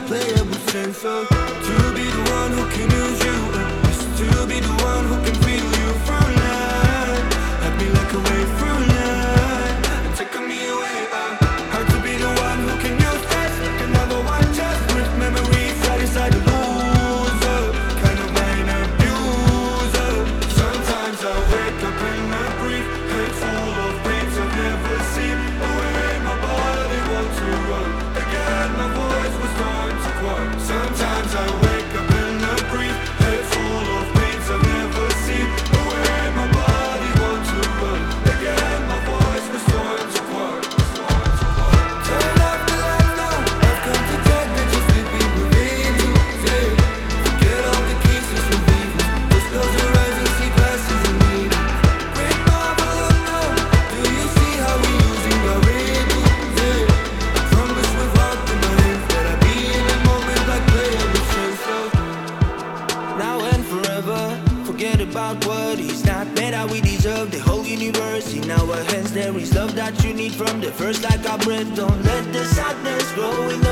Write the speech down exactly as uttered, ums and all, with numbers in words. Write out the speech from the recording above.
playable sense of to be the one who can use you, uh, just to be the one who can feel you from life. Let me like a wave from life and take me away. Uh, hard to be the one who can use that, like another one just with memories right inside the loser, kind of mind abuser. Sometimes I wake up in a brief, head full of pains I've never seen. Away my body wants to run again, my voice was starting to quiet. Sometimes I wake up in a brief, head full of pains I've never seen. Away my body wants to run again, my voice was starting to quiet. Turn off the lights now, I've come to take me, just let me believe you. Yeah. Forget all the kisses from people, just close your eyes and see glasses and need. Break my balloon now, do you see how we using our rhythm? Yeah. I promise without the mind that I be in a moment like playable sense of now and forever. Forget about what he's not made out, we deserve the whole universe in our hands. There is love that you need from the first, like our breath. Don't let the sadness grow in